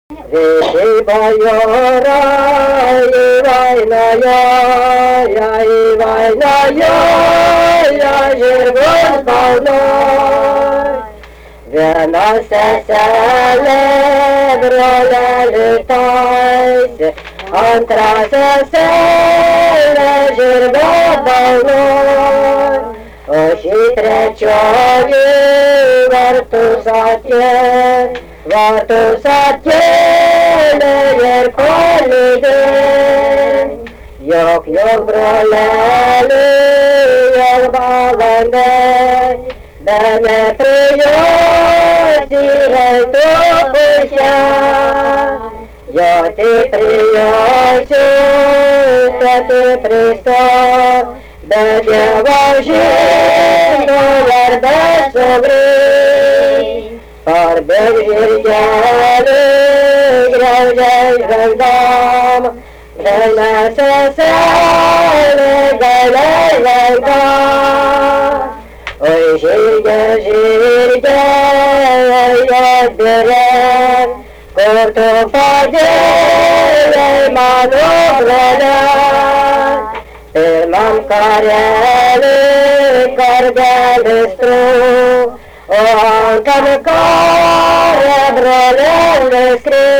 Visi bajora, vaina, žirgus balnoj. Viena seselė brolelį taisė, antra seselė žirgo balnoj. O ši trečioji vartus atkėlė ir palydė. Jok brolelį, jok valandai, bene prijosi reitų pusę. Jo tik prijosi, kad pristos, bet Dievo žino vardas sugrįš. Parbėg žirgelį, graužiai žvelgdam, žalia seselė galiai veidam. Oi žirge, atbirė, kur tu padėjai mano brolę. Pirmam karelį kardelis trūk, o antram kare brolelis krūk.